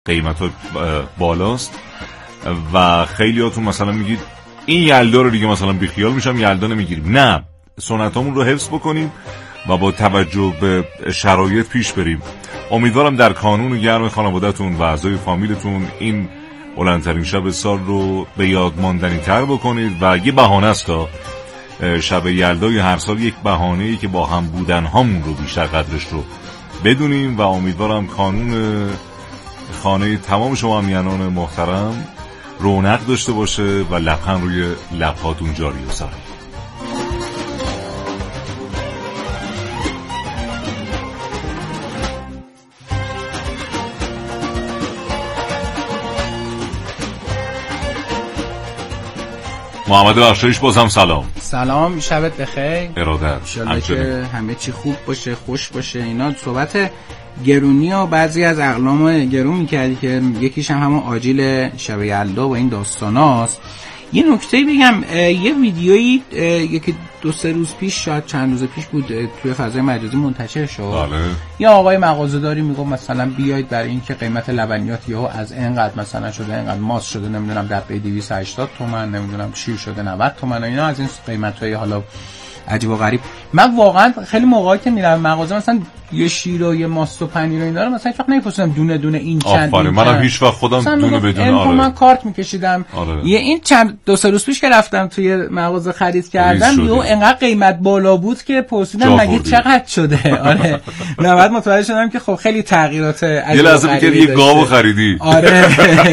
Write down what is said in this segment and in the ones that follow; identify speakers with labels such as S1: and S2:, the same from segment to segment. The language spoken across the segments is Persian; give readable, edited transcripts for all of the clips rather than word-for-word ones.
S1: قیمت ها بالاست و خیلیاتون مثلا میگید این یلدا رو دیگه مثلا بیخیال میشم، یلدا نمیگیریم. نه، سنتامون رو حفظ بکنیم و با توجه به شرایط پیش بریم. امیدوارم در کانون گرم خانواده‌تون و اعضای فامیلتون این بلندترین شب سال رو به یاد ماندنی تر بکنید و یه بهانه است تا شب یلدای هر سال، یک بهانه‌ای که با هم بودن هامون رو بیشتر قدرش رو بدونیم و امیدوارم کانون خانه تمام شما همیهنان محترم رونق داشته باشه و لبخند روی لب‌هاتون جاری و ساری. محمد بخشایش بازم سلام،
S2: شبت بخیر.
S1: ارادت.
S2: انشالله که همه چی خوب باشه، خوش باشه. اینا صحبت گرونی و بعضی از اقلام گرون میکردی که یکیش هم همون آجیل شب یلدا و این داستاناست. یه نکته بگم، یه ویدیویی یکی 2-3 روز پیش، شاید چند روز پیش بود، توی فضای مجازی منتشر شد. یه آقای مغازه‌داری میگه مثلا بیاید برای اینکه قیمت لبنیات یهو از اینقدر مثلا شده، اینقدر ماست شده، نمیدونم دقیقه 280 تومن، نمیدونم شیر شده 90 تومن و اینا، از این قیمت‌های حالا عجیب و غریب. من واقعا خیلی موقعی که میرم مغازه مثلا یه شیر و یه ماست و پنیر و اینا رو مثلا هیچ وقت نمیپرسم دونه دونه این چند.
S1: منم هیچ وقت خودم دونه بدون
S2: من کارت میکشیدم. یه این چند 2-3 روز پیش که رفتم توی مغازه خرید کردم، یهو انقدر قیمت بالا بود که پرسیدم مگه چقدر شده. آره من بعد متوجه شدم که خب خیلی تغییرات عجیب.
S1: یه لحظه میگه یه گاو خریدی.
S2: آره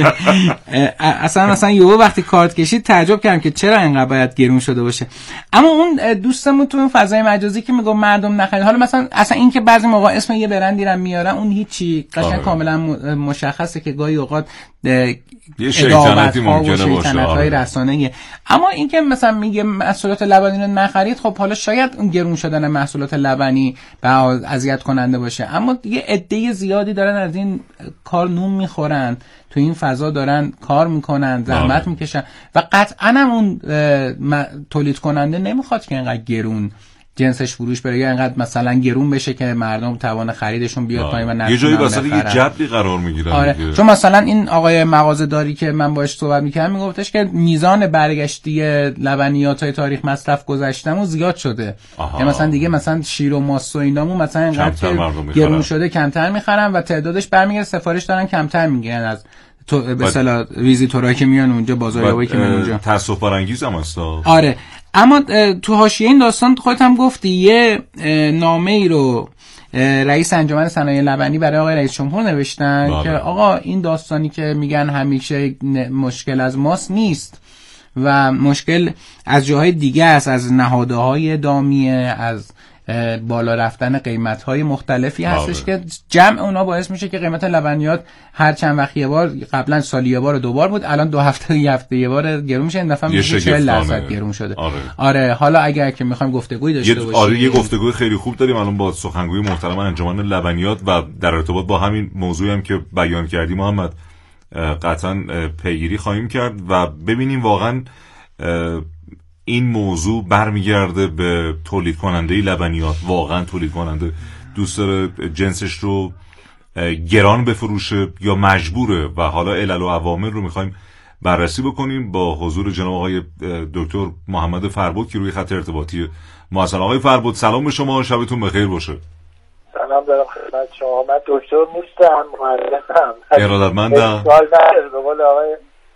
S2: اصلا یهو وقتی کارت کشید تعجب کردم که چرا اینقدر باید گرون شده باشه. اما اون دوستمون تو فضای مجازی که میگه مردم نخرید، حالا مثلا اصلا این که بعضی موقع اسم یه برندی رو میارن اون هیچی، قشنگ کاملا مشخصه که گاهی اوقات
S1: یه شیطنتی ممکنه باشه،
S2: های رسانه‌ای. اما این که مثلا میگه محصولات لبنی رو نخرید، خب حالا شاید اون گرون شدن محصولات لبنی اذیت کننده باشه، اما یه عده زیادی دارن از این کار نون میخورن، تو این فضا دارن کار میکنن، زحمت میکشن و قطعا هم اون تولید کننده نمیخواد که اینقدر گرون جنسش فروش بره یا اینقدر مثلا گرون بشه که مردم توان خریدشون بیاد پایین و نتونن.
S1: یه جایی واسه یه جبری قرار میگیرن.
S2: آره. چون مثلا این آقای مغازه‌داری که من باهاش صحبت میکردم میگفتش که میزان برگشتی لبنیات‌های تاریخ مصرف گذشتهمون زیاد شده. یعنی مثلا دیگه مثلا شیر و ماست و اینامون مثلا اینقدر که گرون شده کمتر میخرن و تعدادش برمیگره، سفارش دارن کمتر میگیرن از به اصطلاح ویزیتورایی که میان اونجا، بازاریابایی که میان اونجا.
S1: تأسف برانگیز هم است.
S2: آره. اما تو حاشیه این داستان خودت هم گفتی یه نامه‌ای رو رئیس انجمن صنایع لبنی برای آقای رئیس جمهور نوشتن که آقا این داستانی که میگن همیشه مشکل از ماست نیست و مشکل از جاهای دیگه است، از نهادهای دامیه، از بالا رفتن قیمت‌های مختلفی هستش که جمع اونا باعث میشه که قیمت لبنیات هر چند وقت یه بار، قبلا سالی یه بار و 2 بار بود، الان 2 هفته یه بار گرون میشه. این دفعه میشه 40% گرون شده. آره حالا اگر که میخوایم گفتگویی داشته باشیم،
S1: یه گفتگوی خیلی خوب داریم الان با سخنگوی محترم انجمن لبنیات و در ارتباط با همین موضوعی هم که بیان کردی محمد قطعا پیگیری خواهیم کرد و ببینیم واقعا این موضوع برمیگرده به تولید کننده لبنیات. واقعا تولید کننده دوست داره جنسش رو گران بفروشه یا مجبوره و حالا علل و عوامل رو میخوایم بررسی بکنیم با حضور جناب آقای دکتر محمد فربود که روی خط ارتباطی ما هستن. آقای فربود سلام به شما، شبتون بخیر باشه.
S3: سلام دارم خدمت شما. من دکتر نیستم، مهندسم.
S1: ارادتمندم.
S3: سوال نداره به قول آقای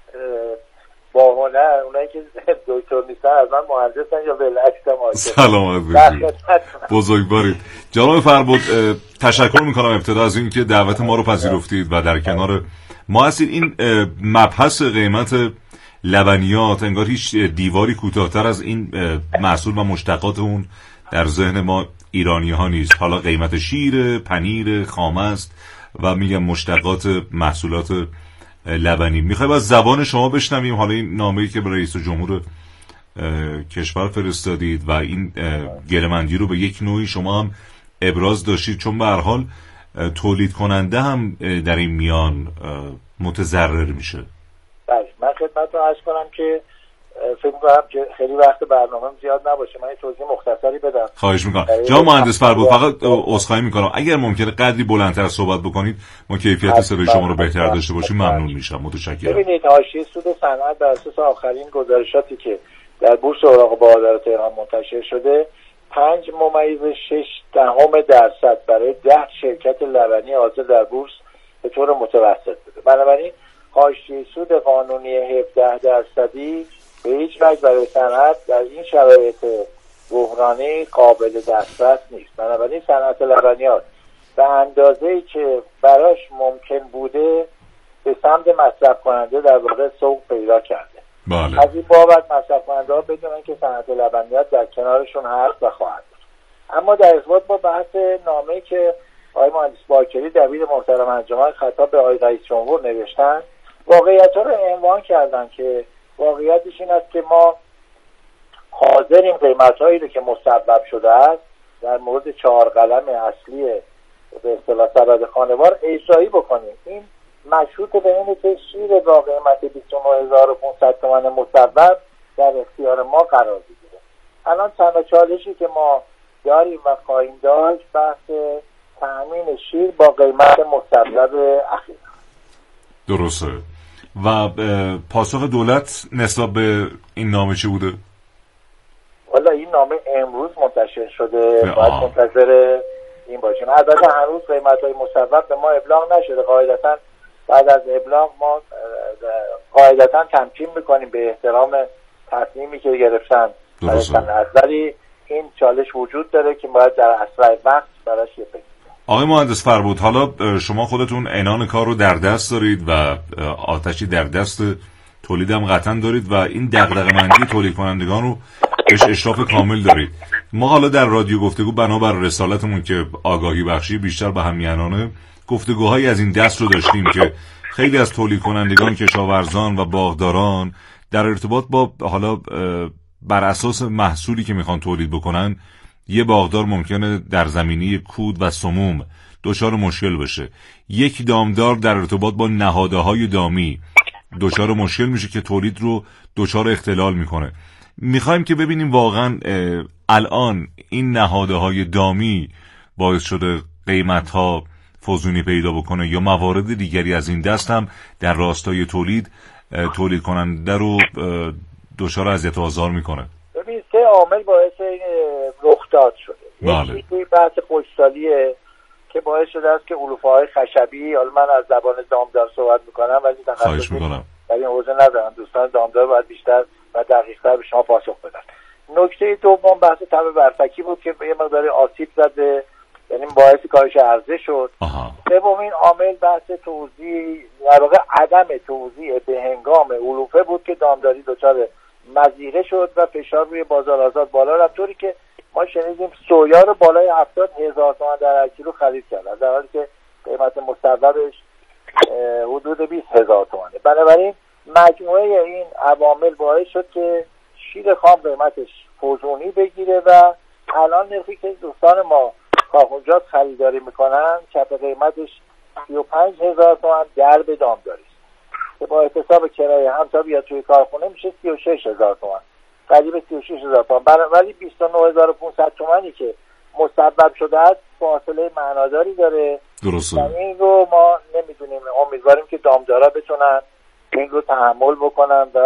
S3: با هنر، اونایی که دکتر نیستن از من مهندسن یا بالعکس هم.
S1: سلامت باشید، بزرگوارید. جناب فربود تشکر میکنم ابتدا از اینکه دعوت ما رو پذیرفتید و در کنار ما هستید. این مبحث قیمت لبنیات انگار هیچ دیواری کوتاه‌تر از این محصول و مشتقات اون در ذهن ما ایرانی ها نیست. حالا قیمت شیر، پنیر خام است و میگم مشتقات محصولات لبنی. میخوایم از زبان شما بشنویم حالا این نامه‌ای که به رئیس جمهور کشور فرستادید و این گله‌مندی رو به یک نوعی شما هم ابراز داشتید، چون به هر حال تولید کننده هم در این میان متضرر میشه.
S3: بله، من خدمتتون عرض کنم که فکر می‌کنم که خیلی وقت برنامه زیاد نباشه، من یه توضیح مختصری بدم.
S1: خواهش می‌کنم. جناب مهندس فربود، فقط عذرخواهی می‌کنم اگر ممکنه قدری بلندتر صحبت بکنید ما کیفیت صدای شما رو بهتر داشته باشیم ممنون میشم. متشکرم.
S3: ببینید حاشیه سود صنعت بر اساس آخرین گزارشاتی که در بورس اوراق بهادار تهران منتشر شده 5.6% برای 10 شرکت لبنی حاضر در بورس به طور متوسط بوده. بنابراین حاشیه سود قانونی 17% به هیچ وجه برای صنعت در این شرایط بحرانی قابل دسترس نیست. بنابراین صنعت لبنیات به اندازه‌ای که براش ممکن بوده به سمت مصرف کننده در واقع سوق پیدا کرده.
S1: بله.
S3: از این بابت مصرف کننده ها بدونن که صنعت لبنیات در کنارشون هست و خواهد بود. اما در ارتباط با بحث نامه‌ای که آقای مهندس باکری دبیر محترم انجمن خطاب به آقای رئیس جمهور نوشتن، واقعیت‌ها رو عنوان کردن که واقعیتش این است که ما حاضریم قیمت‌هایی رو که مسبب شده است در مورد 4 قلم اصلی به اصطلاح سبد خانوار اجرایی بکنیم. این مشروط به اینه که شیر با قیمت 29500 تومان مسبب در اختیار ما قرار بگیره. الان تنها چالشی که ما داریم و خواهیم داشت بحث تأمین شیر با قیمت مسبب اخیر.
S1: درسته. و پاسخ دولت نسبت به این نامه چی بوده؟
S3: والا این نامه امروز منتشر شده، باید منتظر این باشیم. البته هنوز قیمت‌های مسبب به ما ابلاغ نشده. قاعدتاً بعد از ابلاغ ما قاعدتاً تمکین میکنیم به احترام تصمیمی که گرفتن. ولی این چالش وجود داره که باید در اسرع وقت براش یه فکر.
S1: آقای مهندس فربود، حالا شما خودتون عنان کار رو در دست دارید و آتشی در دست تولید هم قطعا دارید و این دغدغه‌مندی تولید کنندگان رو بهش اشراف کامل دارید. ما حالا در رادیو گفتگو بنابر رسالتمون که آگاهی بخشی بیشتر به همیهنانه گفتگوهایی از این دست رو داشتیم که خیلی از تولید کنندگان، کشاورزان و باغداران در ارتباط با حالا بر اساس محصولی که میخوان تولید بکنن، یه باغدار ممکنه در زمینه کود و سموم دچار مشکل بشه. یک دامدار در ارتباط با نهادهای دامی دچار مشکل میشه که تولید رو دچار اختلال میکنه. میخوایم که ببینیم واقعا الان این نهادهای دامی باعث شده قیمتها فزونی پیدا بکنه یا موارد دیگری از این دست هم در راستای تولید کننده رو دچار اذیت و آزار میکنه.
S3: ببین 3 عامل باعث رخداد شده. یکی بحث خشکسالیه که باعث شده است که علوفه‌های خشبی، حالا من از زبان دامدار صحبت میکنم ولی تخصصی در این حوزه ندارم، دوستان دامدار باید بیشتر و دقیق‌تر به شما پاسخ بدن. نکته دوم بحث تب برفکی بود که یه مقدار آسیب زده، یعنی باعث کاهش عرضه شد. سومین عامل بحث توزیع، در واقع عدم توزیع به هنگام علوفه بود که دامداری دچار مضیقه شد و فشار روی بازار آزاد بالا رفت، طوری که ما شنیدیم سویا رو بالای 70,000 تومان در هر کیلو خرید کردن در حالی که قیمت مصوبش حدود 20,000 تومانه. بنابراین مجموعه این عوامل باعث شد که شیر خام قیمتش فزونی بگیره و الان نرخی که دوستان ما کاخونجات خریداری میکنن کف قیمتش 35,000 تومان درب دامداری است که با احتساب کرایه هم تا بیاد توی کارخونه میشه 36,000 تومان، قریب 36,000 تومان. ولی 29,500 تومانی که مسبب شده است فاصله معناداری داره.
S1: درسته.
S3: این رو ما نمیدونیم، امیدواریم که دامدارا بتونن این رو تحمل بکنن و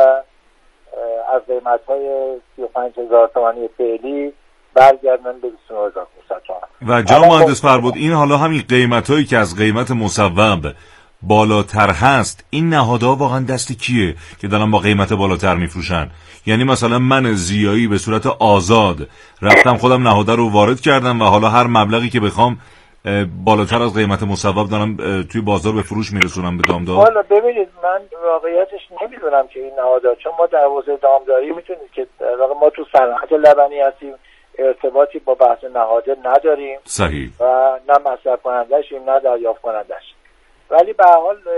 S3: از قیمت‌های 35,000 تومانی فعلی برگردن به 29,500 تومان.
S1: و جناب مهندس فربود، این حالا همین قیمت‌هایی که از قیمت مصوب بالاتر هست، این نهادها واقعا دست کیه که دارن با قیمت بالاتر میفروشن؟ یعنی مثلا من زیایی به صورت آزاد رفتم خودم نهاده رو وارد کردم و حالا هر مبلغی که بخوام بالاتر از قیمت مصوب دارم توی بازار به فروش میرسونم به دامدار.
S3: حالا ببینید من واقعیتش نمیدونم که این نهادها، چون ما در حوزه دامداری میتونید که ما تو صنعت لبنی هستیم، ارتباطی با بحث نهاده نداریم.
S1: صحیح.
S3: و نه مصرف کننده‌شیم نه دریافت کننده‌شیم. ولی به هر حال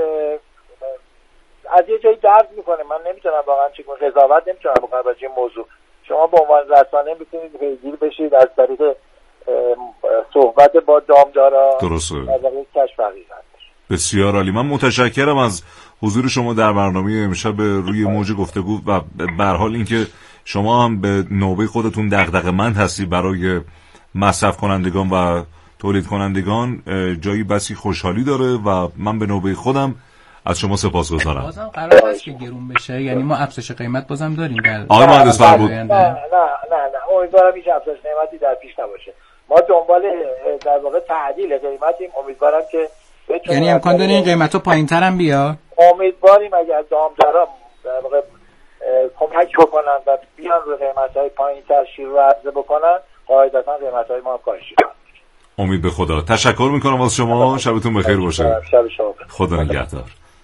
S3: از یه جایی درد میکنه. من نمیتونم واقعا چیکار قضاوت نمیتونم بکنم راجع به موضوع. شما به عنوان رسانه میتونید پیگیر بشید از طریق صحبت با دامدارا.
S1: درسته.
S3: از طریق کشف حقیقت.
S1: بسیار عالی. من متشکرم از حضور شما در برنامه امشب روی موج گفتگو و به هر حال اینکه شما هم به نوبه خودتون دغدغه‌مند هستی برای مصرف کنندگان و تولید کنندگان. جایی بسی خوشحالی داره و من به نوبه خودم از شما سپاسگزارم.
S2: بازم قرار هست که گرون بشه، یعنی ما افزایش قیمت بازم داریم در
S1: آقای مهندس فربود؟
S3: نه امیدوارم هیچ افزایش قیمتی در پیش نباشه. ما دنبال در واقع تعدیل قیمتیم. امیدوارم که
S2: یعنی امکان داره این قیمتا پایین‌تر هم بیاد.
S3: امیدواریم اگر دامدارا در واقع کمک بکنن و بیان روی قیمت‌های پایین‌تر شیر رو عرضه بکنن، قاعدتاً قیمت‌های ما کاهش می‌کنه.
S1: امید به خدا. تشکر میکنم از شما. شبتون بخیر باشه.
S3: شب شما
S1: خدا نگهدار.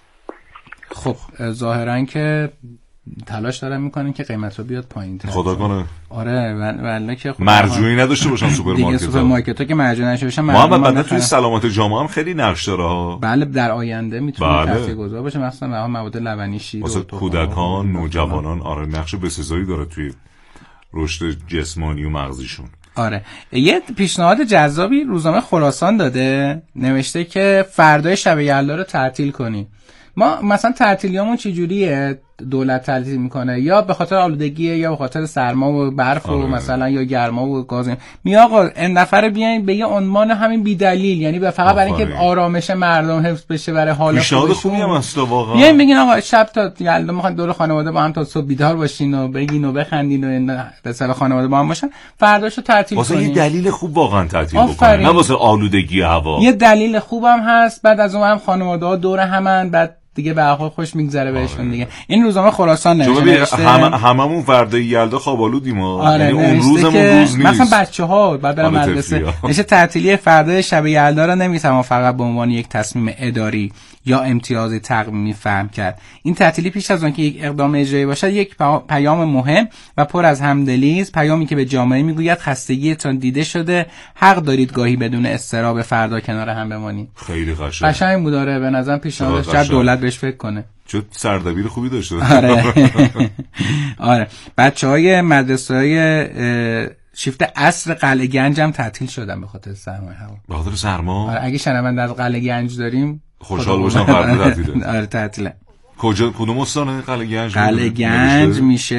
S2: خب ظاهرا که تلاش دارن میکنن که قیمت رو بیاد پایین‌تر.
S1: خدا کنه.
S2: آره والله که
S1: مرجوعی نداشته باشن
S2: سوپرمارکت‌ها که مرجوع نشه باشن.
S1: محمد بنده توی سلامت جامعه هم خیلی نقش داره ها.
S2: بله در آینده میتونه تاثیرگذار باشه، مثلا مواد لبنی، شیر
S1: واسه کودکان، نوجوانان. آره نقش بسزایی داره توی رشد جسمانی و مغزیشون.
S2: آره یه پیشنهاد جذابی روزنامه خراسان داده، نوشته که فردای شب یلدا رو تعطیل کنیم. ما مثلا تعطیلیامون چجوریه؟ دولت تعطیل میکنه یا به خاطر آلودگی یا به خاطر سرما و برف و مثلا یا گرما و گاز. می آقا این نفر بیاین به یه عنوان همین بی دلیل، یعنی به فقط برای اینکه آرامش مردم حفظ بشه، برای حال
S1: خودشون واقعا
S2: بیاین بگین آقا شب تا یلدا میخوان دور خانواده با هم تا صبح بیدار باشین و بگین و بخندین و به سر خانواده با هم باشن، فرداشو تعطیل کنین.
S1: واسه یه دلیل خوب واقعا تعطیل بکنین، نه واسه آلودگی هوا.
S2: یه دلیل خوبم هست، بعد از اونم خانواده‌ها دور همن، بعد دیگه به هر حال خوش میگذره بهشون دیگه. این روزنامه خراسان نوشته
S1: هممون فردای یلدا خواب آلودیم.
S2: یعنی اون روزمون روز نیست. مثلا بچه‌ها بعد برن مدرسه میشه تعطیلی فردای شب یلدا رو نمیتونن فقط به عنوان یک تصمیم اداری یا امتیازی تقویمی فهم کرد. این تعطیلی پیش از اون که یک اقدام اجرایی باشد یک پیام مهم و پر از همدلی است، پیامی که به جامعه میگوید خستگیتان دیده شده، حق دارید گاهی بدون اضطراب فردا کنار هم بمانید.
S1: خیلی
S2: قشنگ بود. داره به نظرم پیشنهاد شاید دولت بهش فکر کنه.
S1: چه سردبیر خوبی داشته.
S2: آره بچهای مدرسه‌های شیفت عصر قلعه گنج هم تعطیل شدن به خاطر سرمای هوا.
S1: به خاطر سرما؟
S2: آره اگه شنونده از قلعه گنج داریم
S1: خوشحال باشم. فردا تعطیله.
S2: آره تعطیله.
S1: کدوم استانه قلعه گنج؟
S2: قلعه گنج میشه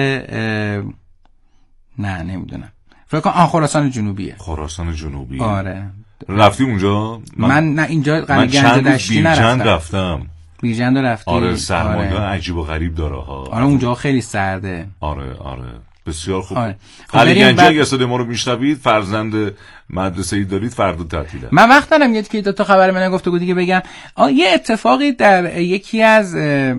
S2: نه نمیدونم. فکر کنم خراسان جنوبیه.
S1: خراسان جنوبی.
S2: آره.
S1: رفتی اونجا؟
S2: من نه اینجا قلعه گنج دشتی نرفتم.
S1: رفتم.
S2: بیژن رفتی؟
S1: آره سرمایه عجیب و غریب داره ها.
S2: آره اونجا خیلی سرده.
S1: آره بسیار خوب. قلعه گنج اگه صدای ما رو میشنوید، فرزند مدرسه‌ای دارید، فردا تعطیله.
S2: من وقت دارم یکی دو تا خبر من گفتگو دیگه بگم. یه اتفاقی در یکی از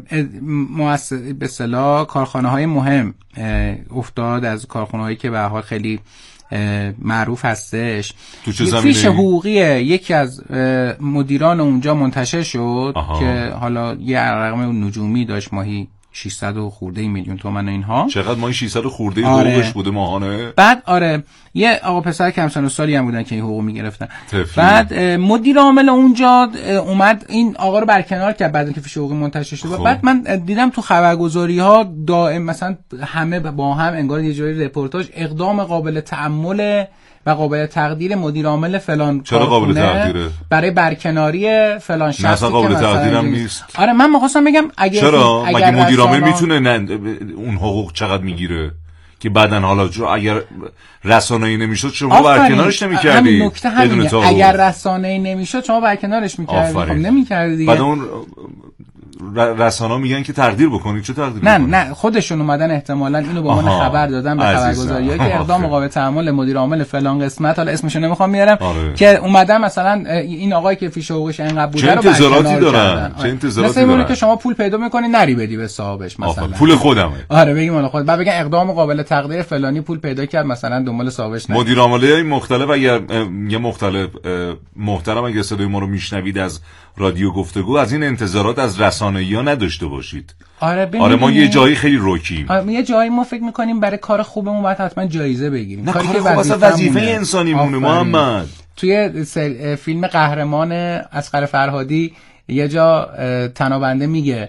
S2: به اصطلاح کارخانه‌های مهم افتاد، از کارخانه‌هایی که به هر حال خیلی معروف هستش.
S1: تو چه
S2: زمینه‌ای؟ فیش حقوقی یکی از مدیران اونجا منتشر شد که حالا یه رقم نجومی داشت، ماهی 600 و خورده میلیون تومان اینها.
S1: چقدر ماهی 600 و خورده حقوقش بوده ماهانه؟
S2: بعد یه آقا پسر کم سن و سالی هم بودن که این حقوق میگرفتن. بعد مدیر عامل اونجا اومد این آقا رو برکنار کرد بعد اینکه فیش حقوقی منتشر شد. بعد من دیدم تو خبرگزاری‌ها دائم مثلا همه با هم انگار یه جوری رپورتاج اقدام قابل تأمل و قابل تقدیر مدیر عامل فلان
S1: چرا قابل تقدیره؟
S2: برای برکناری فلان شخصی که
S1: قابل تقدیرم نیست.
S2: آره من می‌خواستم بگم
S1: چرا مگه مدیر عامل میتونه اون حقوق چقدر میگیره که بعدن حالا اگر رسانه‌ای نمیشد شما برکنارش نمی‌کردی؟
S2: همین نکته همینه. اگر رسانه‌ای نمیشد شما برکنارش می‌کردی. خب نمی‌کردی دیگه.
S1: بعد اون رسانه‌ها میگن که تقدیر بکنید. چه تقدیر
S2: نه بکنید؟ نه خودشون اومدن احتمالاً اینو به عنوان خبر دادن به خبرگزاری‌ها که اقدام قابل تأمل مدیر عامل فلان قسمت، حالا اسمشو نمیخوام میارم، که اومدن مثلا این آقایی که فیش حقوقش اینقدر بوده رو
S1: انتظاراتی دارن. چه انتظاراتی دارن
S2: که شما پول پیدا می‌کنی نری بدی به صاحبش مثلا.
S1: پول خودمه.
S2: آره بگیم مال خود. بعد بگن اقدام قابل تقدیر فلانی پول پیدا کرد مثلا دنبال صاحبش نه.
S1: مدیر عاملای مختلف اگر یه مختلف محترم اگه صدای ما رو میشنوید از رادیو گفتگو، از این انتظارات از رسانه‌ای‌ها نداشته باشید.
S2: آره
S1: ما یه جایی خیلی روکیم.
S2: یه جایی ما فکر می‌کنیم برای کار خوبمون باید حتما جایزه بگیریم.
S1: کاری که وظیفه انسانی مونه محمد.
S2: توی فیلم قهرمان اصغر فرهادی یه جا تنابنده میگه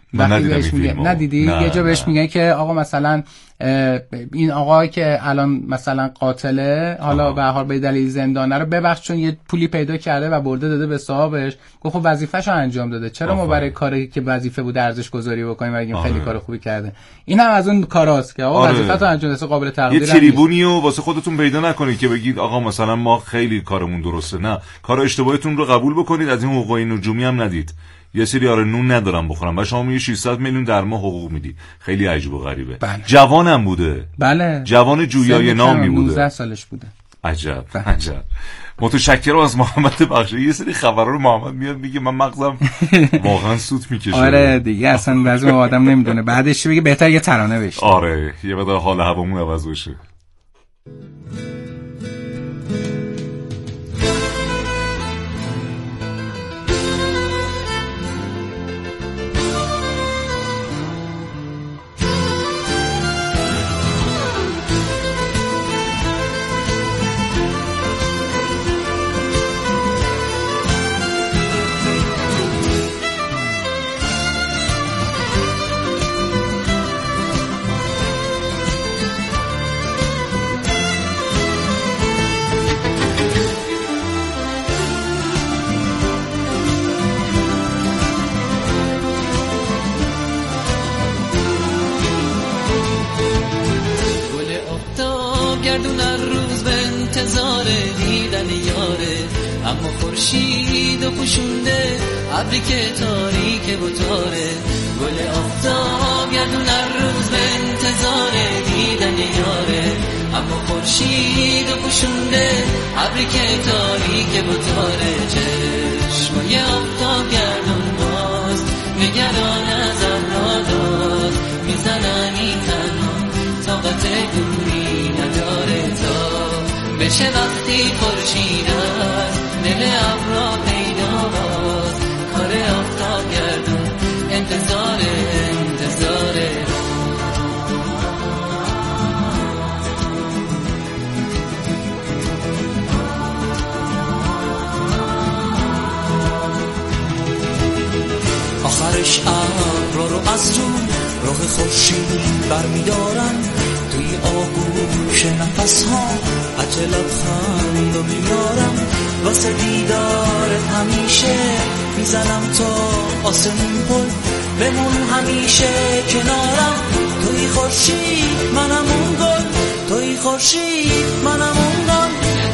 S2: وقتی بهش میگه ندیدی یه جا بهش میگه که آقا مثلا این آقایی که الان مثلا قاتله حالا به هر حال به دلیل زندانه رو ببخش چون یه پولی پیدا کرده و برده داده به صاحبش. گفت خب وظیفه‌شو انجام داده، چرا ما برای کاری که وظیفه بود ارزش گذاری بکنیم و بگیم خیلی کار خوبی کرده؟ این هم از اون کاراست که آقا وظیفه‌تو انجام داده، قابل تقدیر.
S1: یه تریبونیو واسه خودتون پیدا نکنید که بگید آقا مثلا ما خیلی کارمون درسته. نه، کار اشتباهتون رو قبول بکنید، از این حقوق نجومی هم ندید. یه سری نون ندارم بخورم و شما 600 میلیون در ماه حقوق میدی. خیلی عجیب و غریبه.
S2: بله.
S1: جوانم بوده.
S2: بله.
S1: جوان جویای نامی بوده.
S2: 19 سالش بوده.
S1: عجب. عجب. متشکرم از محمد بخشی. یه سری خبرا رو محمد میاد میگه من مغزم واقعا سوت میکشه.
S2: آره دیگه اصلا بعضی آدم نمیدونه. بعدش بگه بهتر یه ترانه بشه.
S1: آره یه مقدار حال هوامون عوض بشه.
S4: گردون هر روز به انتظار دیدن یاره، اما خورشید و پوشونده ابری که تاریک و تاره. گل آفتاب گردون هر روز به انتظار دیدن یاره، اما خورشید و پوشونده ابری که تاریک و تاره. چشمای آفتاب گردون باز نگران از ابراداد، میزنن این تنها طاقت دوری نداره تا بشه وقتی خورشید از دل ابرا پیدا باز. کار آفتاب گردون انتظاره.
S5: آخرش ابرا رو از راه خورشید برمیدارن، توی آغوش نفس ها عجل لبخند رو میارم. واسه دیدارت همیشه میزنم تا آسمون پل، بمون همیشه کنارم. توی خورشید منم اون گل، توی خورشید منم اون گل.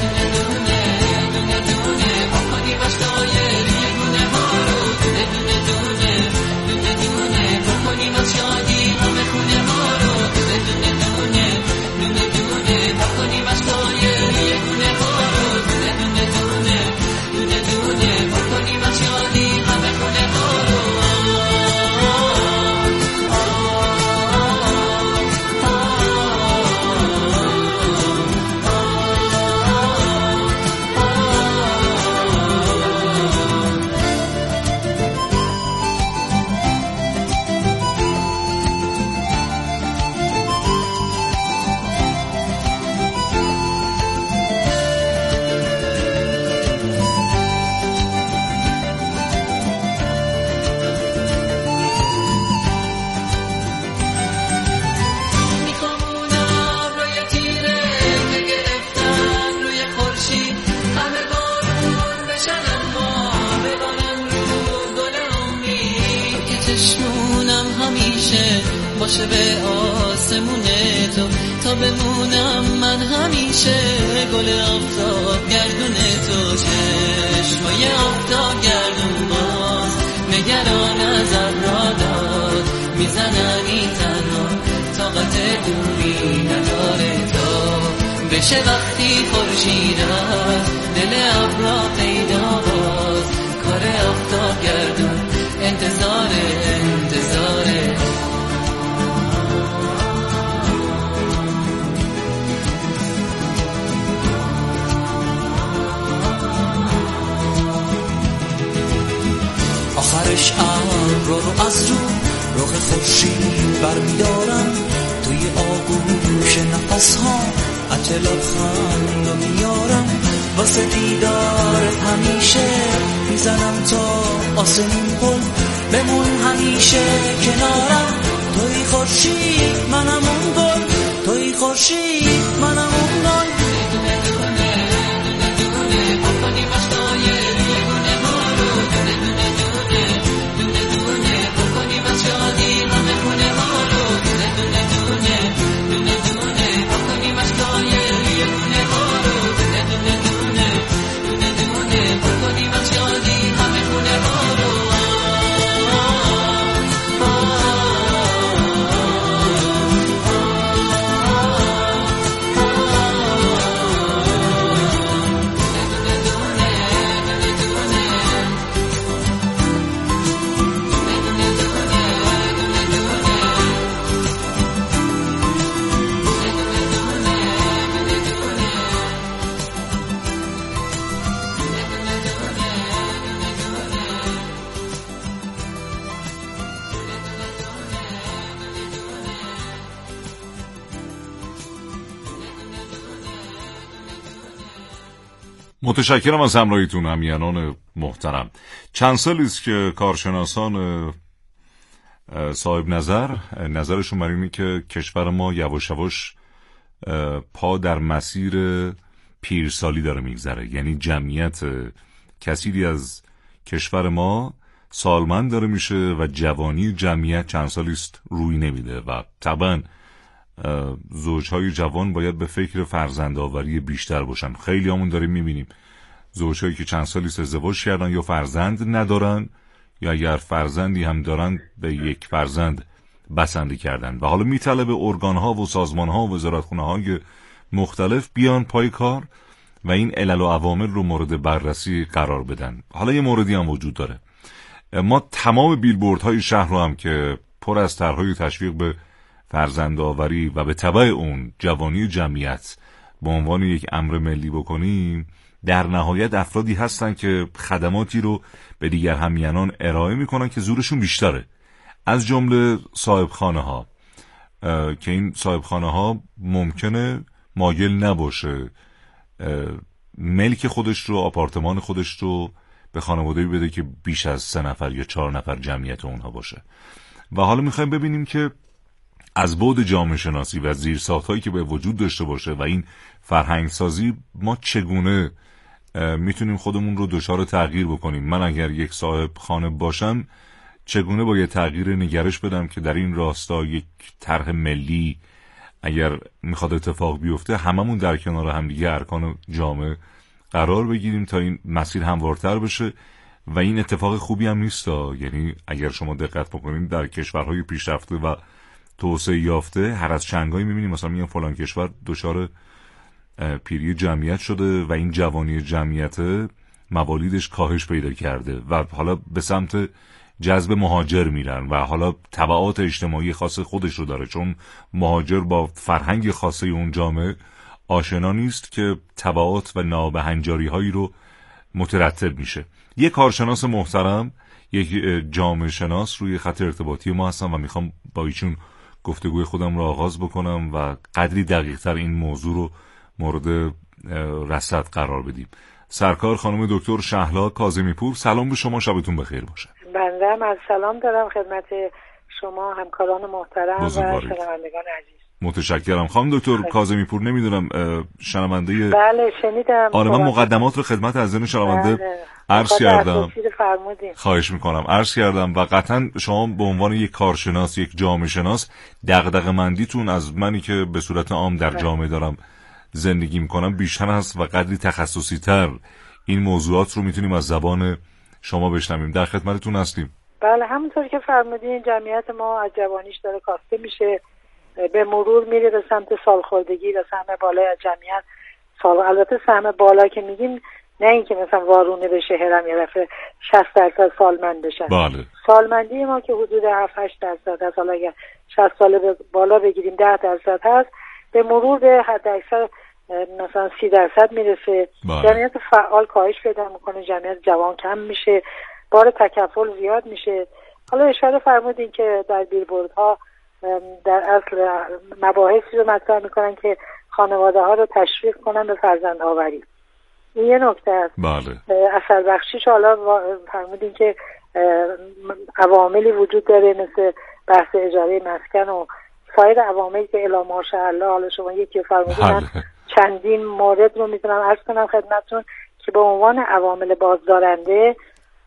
S4: باشه به آسمون تو تا بمونم من همیشه گل آفتاب گردون تو. چشمای آفتاب گردون باز نگران از ابراداد، میزنن این تنها طاقت دوری نداره تا بشه وقتی خورشید از دل ابرا پیدا باز. کار آفتاب گردون انتظاره.
S5: آخرش ابرا رو از راه خورشید برمیدارم، توی آغوش نفس ها عجل لبخند رو میارم. واسه دیدارت همیشه میزنم تا آسمون پل بمون همیشه کنارم توی خورشید منم اون گل توی خورشید منم اون گل
S1: متشکرم از همراهیتون همیهنان محترم. چند سالی است که کارشناسان صاحب نظرشون بر اینه که کشور ما یواش یواش پا در مسیر پیرسالی داره میگذره، یعنی جمعیت کثیری از کشور ما سالمند داره میشه و جوانی جمعیت چند سالی است روی نمیده و طبعا زوجهای جوان باید به فکر فرزندآوری بیشتر باشن. خیلی همون داریم میبینیم زوجهایی که چند سالی ازدواج کردن یا فرزند ندارن یا اگر فرزندی هم دارن به یک فرزند بسنده کردن و حالا میطلبه ارگانها و سازمانها و وزارتخونه‌های مختلف بیان پای کار و این علل و عوامل رو مورد بررسی قرار بدن. حالا یه موردی هم وجود داره، ما تمام بیلبوردهای شهر رو هم که پر از طرح‌های تشویق به فرزندآوری و به تبع اون جوانی جمعیت به عنوان یک امر ملی بکنیم، در نهایت افرادی هستن که خدماتی رو به دیگر همیهنان ارائه میکنن که زورشون بیشتره، از جمله صاحبخانه ها که این صاحبخانه ها ممکنه مایل نباشه ملک خودش رو، آپارتمان خودش رو به خانواده‌ای بده که بیش از 3 نفر یا 4 نفر جمعیت اونها باشه. و حالا میخوایم ببینیم که از بعد جامعه شناسی و زیرساخت‌هایی که به وجود داشته باشه و این فرهنگ سازی ما چگونه میتونیم خودمون رو دچار تغییر بکنیم. من اگر یک صاحب خانه باشم چگونه باید تغییر نگرش بدم که در این راستا یک طرح ملی اگر میخواد اتفاق بیفته هممون در کنار همدیگه ارکان جامعه قرار بگیریم تا این مسیر هموارتر بشه. و این اتفاق خوبی هم نیست، یعنی اگر شما دقت بکنید در کشورهای پیشرفته و توسعه یافته هر از چنگایی میبینیم مثلا میگن فلان کشور دچار پیری جمعیت شده و این جوانی جمعیت موالیدش کاهش پیدا کرده و حالا به سمت جذب مهاجر میرن و حالا تبعات اجتماعی خاص خودش رو داره، چون مهاجر با فرهنگ خاصه اون جامعه آشنا نیست که تبعات و نابهنجاری هایی رو مترتب میشه. یک کارشناس محترم، یک جامعه شناس روی خط ارتباطی ما هستن و میخوام با ایشون گفتگوی خودم رو آغاز بکنم و قدری دقیق تر این موضوع رو مورد رصد قرار بدیم. سرکار خانم دکتر شهلا کاظمی پور، سلام به شما، شبتون بخیر باشه.
S6: بنده هم از سلام دارم خدمت شما همکاران محترم و شنوندگان عزیز.
S1: متشکرم. خانم دکتر کاظمی پور، نمیدونم شنونده
S6: بله شنیدم.
S1: من مقدمات رو خدمت عزیزان شنونده عرض کردم. خواهش میکنم عرض کردم و قطعا شما به عنوان یک کارشناس، یک جامعه شناس، دغدغه مندیتون از منی که به صورت عام در جامعه دارم زندگی میکنم بیشتر هست و قدری تخصصی تر این موضوعات رو میتونیم از زبان شما بشنویم. در خدمتتون هستیم.
S6: بله همونطور که فرمودین جمعیت ما از جوانیش داره کاسته میشه، به مرور میره به سمت سالخوردگی و سهم بالای از جمعیت. البته سهم بالا که میگیم نه اینکه مثلا وارونه بشه هرم یه دفعه 60% سالمند بشن.
S1: بله.
S6: سالمندی ما که حدود 7-8% هست، حالا اگر 60 سال بالا بگیریم 10% هست، به مرور به حد اکثر مثلا 30% میرسه.
S1: بله.
S6: جمعیت فعال کاهش پیدا میکنه، جمعیت جوان کم میشه، بار تکفل زیاد میشه. حالا اشاره فرمودین که در بیلبوردها در اصل مباحثی رو مطرح میکنن که خانواده ها رو تشویق کنن به فرزند آوری. این یه نکته است.
S1: بله.
S6: اثر بخشیش حالا فرمودین که عواملی وجود داره مثل بحث اجاره مسکن و سایر عواملی که الا ماشاءالله، حالا شما یکی فرمودین، چندین مورد رو میتونم عرض کنم خدمتتون که به عنوان عوامل بازدارنده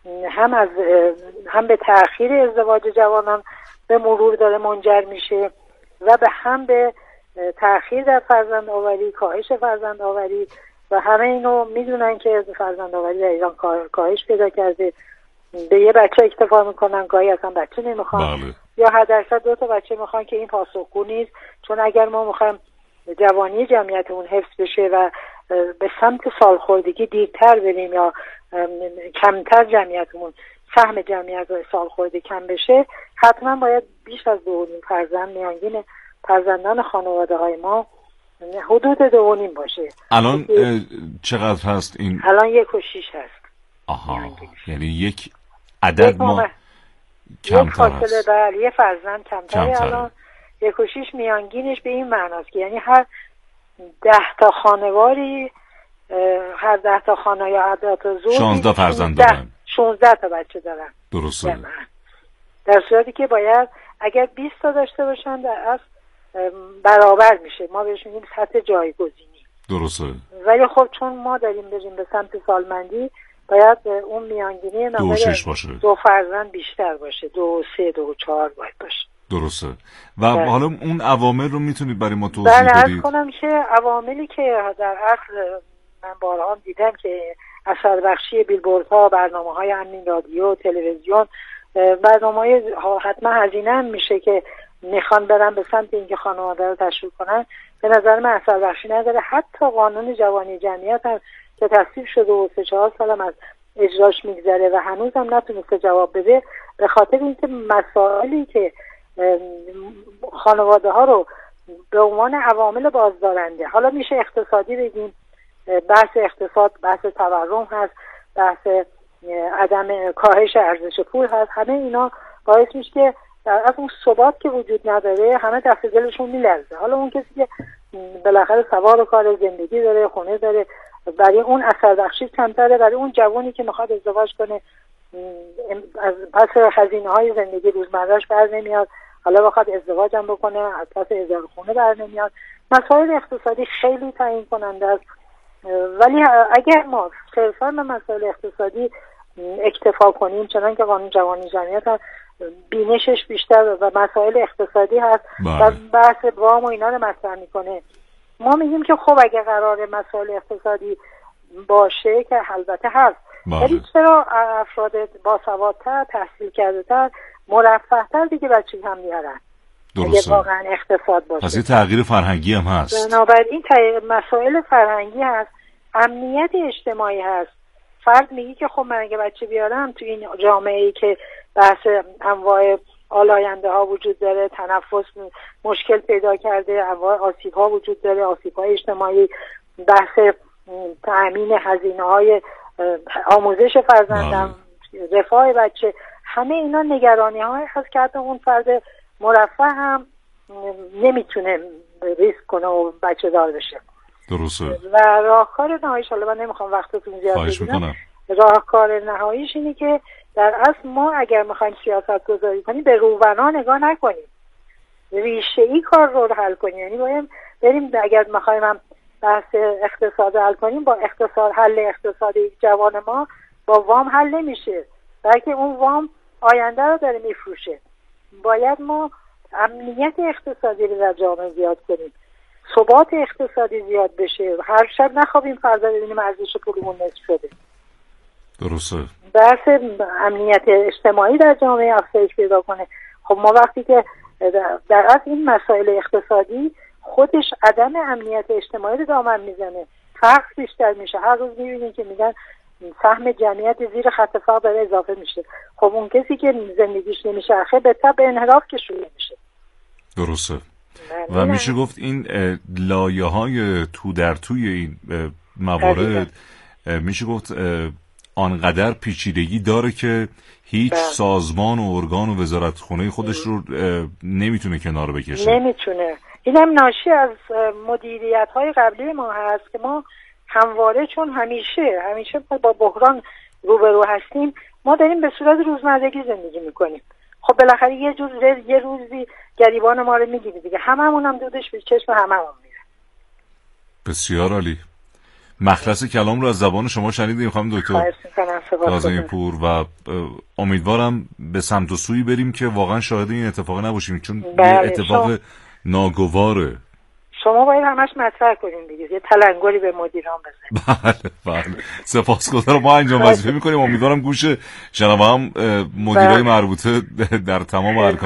S6: هم به تأخیر ازدواج جوانان به مرور داره منجر میشه و هم به تأخیر در فرزند آوری، کاهش فرزند آوری و همه اینو میدونن که فرزند آوری در ایران کاهش پیدا کرده. به یه بچه اکتفا میکنن، گاهی اصلا بچه نمیخوان.
S1: بله.
S6: یا حداکثر 2 تا بچه میخوان که این پاسخگو نیست، چون اگر ما میخوایم جوانی جمعیتمون حفظ بشه و به سمت سالخوردگی دیرتر بریم یا کمتر جمعیتمون سهم جمعیت سالخوردگی کم بشه، حتما باید بیش از 2.5 فرزند میانگین فرزندان خانواده های ما حدود 2.5 باشه.
S1: الان چقدر هست این؟
S6: الان 1.6 هست.
S1: آها، یعنی یک عدد ما کمتر هست.
S6: بله، یه فرزند کمتره. الان 1.6 میانگینش به این معناست که یعنی هر 10 تا خانواری، هر 10 تا خانه یا 10 تا زوج
S1: 16 فرزند دارن،
S6: 16 تا بچه دارن.
S1: درسته.
S6: در صورتی که باید اگر 20 تا داشته باشن در اصل برابر میشه، ما بهش میگیم سطح جایگزینی.
S1: درسته.
S6: ولی خب چون ما داریم بریم به سمت سالمندی، باید اون میانگینی
S1: 2.6 باشه،
S6: 2 فرزند بیشتر باشه، 2 3 2 4 باید باشه.
S1: درسته. و حالا اون عوامل رو میتونید برای ما توضیح بدید؟
S6: عرض کنم که عواملی که در اصل من بارها دیدم که اثر بخشی بیلبوردها، برنامه‌های همین رادیو، تلویزیون، برنامه‌های حتما هزینه هم میشه که میخوان برن به سمت اینکه خانواده رو تشویق کنن، به نظر من اثر بخشی نداره. حتی قانون جوانی جمعیت هم که تصویب شده و 3-4 سالم از اجراش میگذره و هنوز هم نتونسته جواب بده، به خاطر اینکه مسائلی که خانواده ها رو به عنوان عوامل بازدارنده، حالا میشه اقتصادی بگیم، بحث اقتصاد، بحث تورم هست، بحث عدم کاهش ارزش پول هست، همه اینا باعث میشه که از اون ثبات که وجود نداره همه دست دلشون میلرزه. حالا اون کسی که بالاخره سوار کار، زندگی داره، خونه داره، برای اون اثر بخشی کمتره. برای اون جوانی که میخواد ازدواج کنه از پس هزینه های زندگی روزمرهش بر نمیاد، حالا بخواد ازدواج هم بکنه از پس اجاره خونه بر نمیاد. مسائل اقتصادی خیلی تعیین کننده است. ولی اگر ما صرفا به مسائل اقتصادی اکتفا کنیم، چنان که قانون جوانی جمعیت هم بینشش بیشتر و مسائل اقتصادی هست و بحث وام و اینا رو مطرح میکنه، ما میگیم که خب اگر قرار مسائل اقتصادی باشه که البته هست، ولی چرا افراد باسوادتر، تحصیل کرده‌تر، مرفه‌تر دیگه بچه هم میارن؟ اگه واقعا اقتصاد باشه.
S1: پس یه تغییر فرهنگی هم هست.
S6: بنابراین مسائل فرهنگی هست، امنیت اجتماعی هست. فرد میگه که خب من اگه بچه بیارم تو این جامعه‌ای که بحث انواع آلاینده ها وجود داره، تنفس مشکل پیدا کرده، انواع آسیب ها وجود داره، آسیب های اجتماعی، بحث تأمین هزینه های آموزش فرزندم، رفاه بچه، همه اینا نگرانی های هست که حتی اون فرد مرفه هم نمیتونه ریسک کنه و بچه دار بشه.
S1: درسته.
S6: و راهکار نهاییش، حالا من نمیخوام وقتتون زیاد بگیرم، راهکار نهاییش اینه که در اصل ما اگر میخوایم سیاست گذاری کنیم به روبنا نگاه نکنیم، ریشه ای کار رو حل کنیم. یعنی باید بریم اگر میخوایم هم بحث اقتصاد حل کنیم، با اقتصاد، حل اقتصادی جوان ما با وام حل نمیشه، بلکه اون وام آینده رو داره میفروشه. باید ما امنیت اقتصادی رو در جامعه زیاد کنیم، ثبات اقتصادی زیاد بشه، هر شب نخوابیم فردا ببینیم ارزش پولمون نصف شده.
S1: درسته.
S6: بحث امنیت اجتماعی در جامعه افزایش پیدا کنه. خب ما وقتی که در اصل این مسائل اقتصادی خودش عدم امنیت اجتماعی رو دامن میزنه، فقر بیشتر میشه. هر روز میبینیم که میگن سهم جمعیت زیر خط فقر داره اضافه میشه. خب اون کسی که زندگیش نمیچرخه به تبع انحراف که شروع میشه.
S1: درسته. و میشه گفت این لایه‌های تو در توی این موارد میشه گفت آنقدر پیچیدگی داره که هیچ سازمان و ارگان و وزارتخونه خودش رو نمیتونه کنار بکشه.
S6: نمیتونه. اینم ناشی از مدیریت‌های قبلی ما هست که ما همواره، چون همیشه با بحران روبرو هستیم. ما داریم به صورت روزمرگی زندگی میکنیم. خب بالاخره یه روزی گریبان ما رو میگیره دیگه، هممون هم دودش به چشم هممون میره.
S1: بسیار عالی. مخلص کلام رو از زبان شما شنیدیم خانم دکتر کاظمی پور و امیدوارم به سمت و سوی بریم که واقعا شاهد این اتفاق نباشیم، چون یه اتفاق ناگواره.
S6: شما باید همش مطرح کنیم دیگه، یه تلنگری به مدیران بزنید.
S1: بله سپاسگزارم. ما انجام وظیفه میکنیم، امیدوارم گوش شنوام مدیرای مربوطه در تمام ارکان